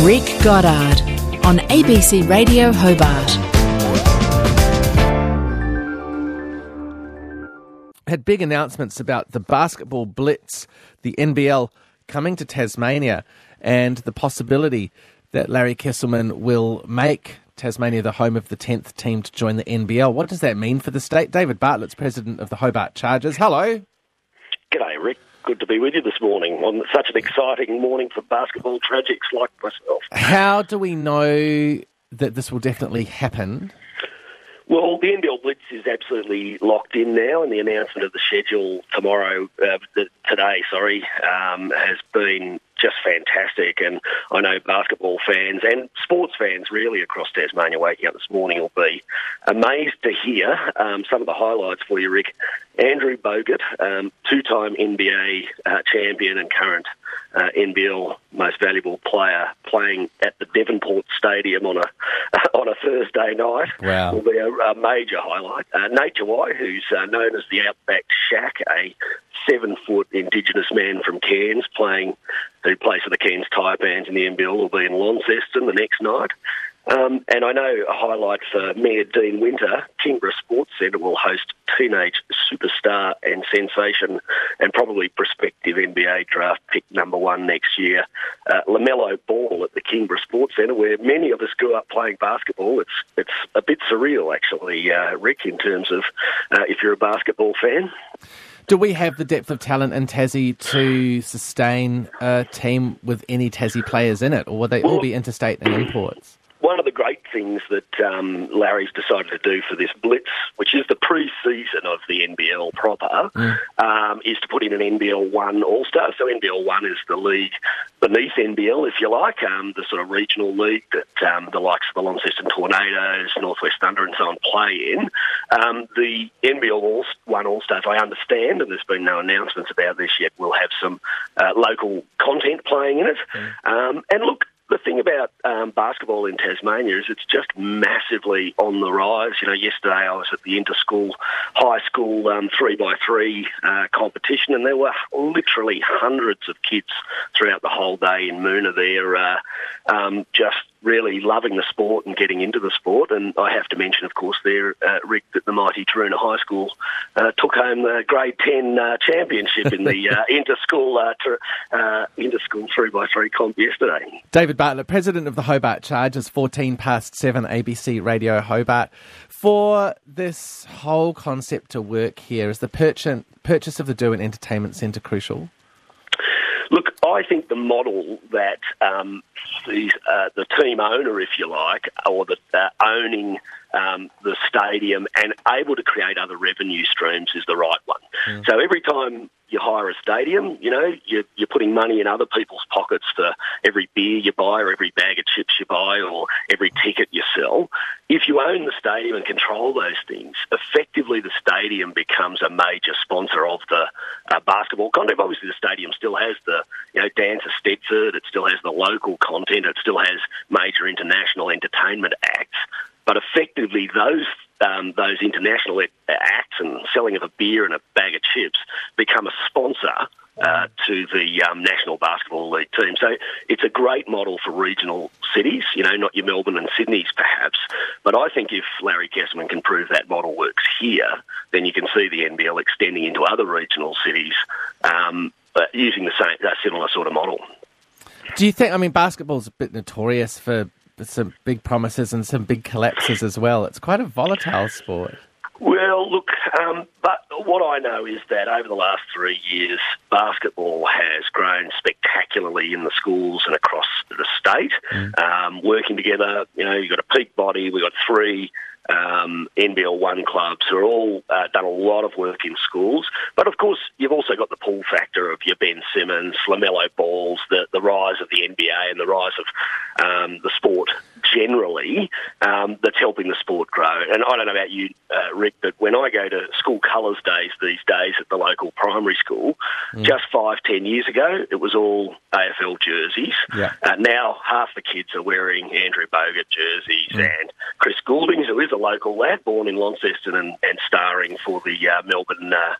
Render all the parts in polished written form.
Rick Goddard on ABC Radio Hobart. Had big announcements about the basketball blitz, the NBL, coming to Tasmania, and the possibility that Larry Kesselman will make Tasmania the home of the 10th team to join the NBL. What does that mean for the state? David Bartlett's president of the Hobart Chargers. Hello. G'day, Rick. Good to be with you this morning on such an exciting morning for basketball tragics like myself. How do we know that this will definitely happen? Well, the NBL Blitz is absolutely locked in now, and the announcement of the schedule today, has been just fantastic. And I know basketball fans and sports fans really across Tasmania waking up this morning will be amazed to hear some of the highlights for you, Rick. Andrew Bogut, two-time NBA champion and current NBL most valuable player, playing at the Devonport Stadium on a Thursday night. Wow. Will be a major highlight. Nate Jawai, who's known as the Outback Shack, a 7-foot Indigenous man from Cairns who plays for the Cairns Taipans in the NBL, will be in Launceston the next night. And I know a highlight for Mayor Dean Winter, Kingborough Sports Centre will host teenage superstar and sensation and probably prospective NBA draft pick number 1 next year, LaMelo Ball at the Kingborough Sports Centre, where many of us grew up playing basketball. It's a bit surreal, actually, Rick, in terms of if you're a basketball fan. Do we have the depth of talent in Tassie to sustain a team with any Tassie players in it, or will they all be interstate and imports? One of the great things that Larry's decided to do for this Blitz, which is the pre-season of the NBL proper, is to put in an NBL 1 All-Star. So NBL 1 is the league beneath NBL, if you like, the sort of regional league that the likes of the Launceston Tornadoes, Northwest Thunder and so on play in. The NBL 1 All-Stars, I understand, and there's been no announcements about this yet, will have some local content playing in it. And look, the thing about basketball in Tasmania is it's just massively on the rise. You know, yesterday I was at the inter-school, high school 3x3 competition, and there were literally hundreds of kids throughout the whole day in Moona there, just really loving the sport and getting into the sport. And I have to mention, of course, there, Rick, that the mighty Taroona High School took home the Grade 10 championship in the inter-school 3x3 comp yesterday. David Bartlett, president of the Hobart Chargers, 7:14 ABC Radio Hobart. For this whole concept to work here, is the purchase of the Derwent Entertainment Centre crucial? Look, I think the model that the team owner, if you like, or the owning the stadium and able to create other revenue streams is the right one. So every time you hire a stadium, you know, you're putting money in other people's pockets for every beer you buy or every bag of chips you buy or every ticket you sell. If you own the stadium and control those things, effectively the stadium becomes a major sponsor of the basketball content. Obviously the stadium still has the, Dance of Stedford, it still has the local content, it still has major international entertainment acts, but effectively those international acts and selling of a beer and a bag of chips become a sponsor to the National Basketball League team. So it's a great model for regional cities, not your Melbourne and Sydney's perhaps, but I think if Larry Kesselman can prove that model works here, then you can see the NBL extending into other regional cities using the same similar sort of model. Do you think, basketball's a bit notorious for some big promises and some big collapses as well. It's quite a volatile sport. Well, look, but what I know is that over the last 3 years, basketball has grown spectacularly in the schools and across the state, working together. You've got a peak body, we've got 3 NBL 1 clubs who are all done a lot of work in schools. But, of course, you've also got the pull factor of your Ben Simmons, LaMelo Balls, the rise of the NBA and the rise of the sport generally that's helping the sport grow. And I don't know about you, Rick, but when I go to school colours days these days at the local primary school, just 5-10 years ago, it was all AFL jerseys. Yeah. Now half the kids are wearing Andrew Bogut jerseys and Chris Goulding, who is a local lad, born in Launceston and starring for the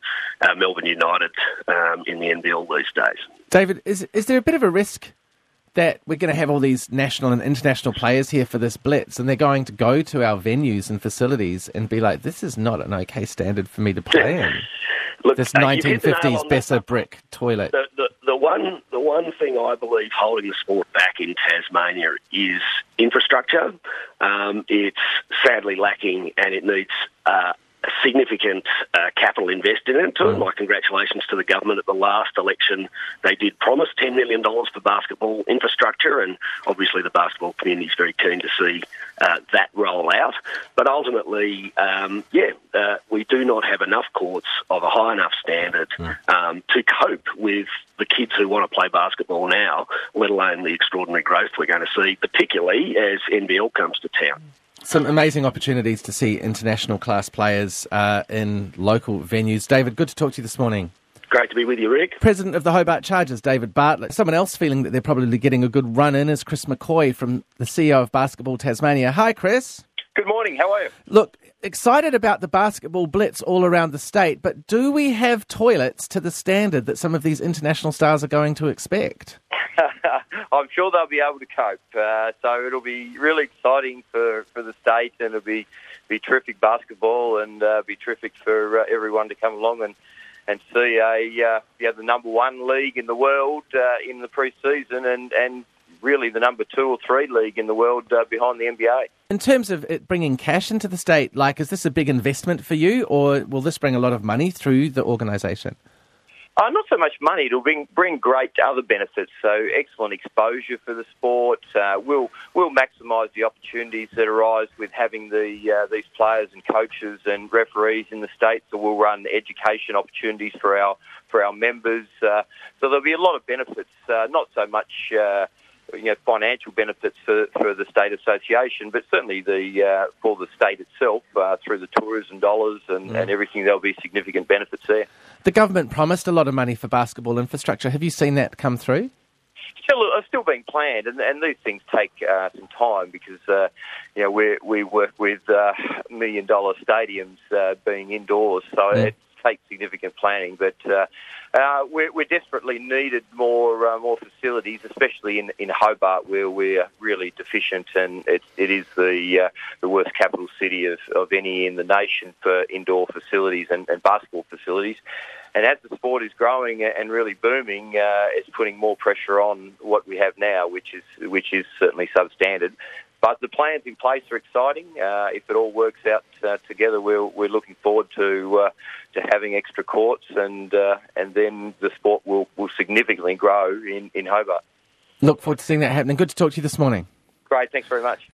Melbourne United in the NBL these days. David, is there a bit of a risk that we're going to have all these national and international players here for this Blitz, and they're going to go to our venues and facilities and be like, this is not an okay standard for me to play in. Look, This 1950s Besser brick toilet. The one thing I believe holding the sport back in Tasmania is infrastructure. It's sadly lacking, and it needs a significant capital invested into it. My congratulations to the government at the last election. They did promise $10 million for basketball infrastructure, and obviously the basketball community is very keen to see that roll out. But ultimately, we do not have enough courts of a high enough standard to cope with the kids who want to play basketball now, let alone the extraordinary growth we're going to see, particularly as NBL comes to town. Some amazing opportunities to see international class players in local venues. David, good to talk to you this morning. Great to be with you, Rick. President of the Hobart Chargers, David Bartlett. Someone else feeling that they're probably getting a good run in is Chris McCoy from the CEO of Basketball Tasmania. Hi, Chris. Good morning. How are you? Look, excited about the basketball blitz all around the state, but do we have toilets to the standard that some of these international stars are going to expect? I'm sure they'll be able to cope. So it'll be really exciting for the state, and it'll be terrific basketball, and be terrific for everyone to come along and see the number one league in the world in the pre-season, and really the number 2 or 3 league in the world behind the NBA. In terms of it bringing cash into the state, is this a big investment for you, or will this bring a lot of money through the organisation? Not so much money. It'll bring great other benefits. So excellent exposure for the sport. We'll maximise the opportunities that arise with having these players and coaches and referees in the state. So we'll run education opportunities for our members. So there'll be a lot of benefits. Not so much financial benefits for the state association, but certainly for the state itself through the tourism dollars and everything. There'll be significant benefits there. The government promised a lot of money for basketball infrastructure. Have you seen that come through? Still being planned, and these things take some time because we work with $1 million stadiums being indoors, so it takes significant planning. But we're desperately needed more facilities, especially in Hobart, where we're really deficient, and it is the worst capital city of any in the nation for indoor facilities and basketball facilities. And as the sport is growing and really booming, it's putting more pressure on what we have now, which is certainly substandard. But the plans in place are exciting. If it all works out together, we're looking forward to having extra courts, and then the sport will significantly grow in Hobart. Look forward to seeing that happening. Good to talk to you this morning. Great, thanks very much.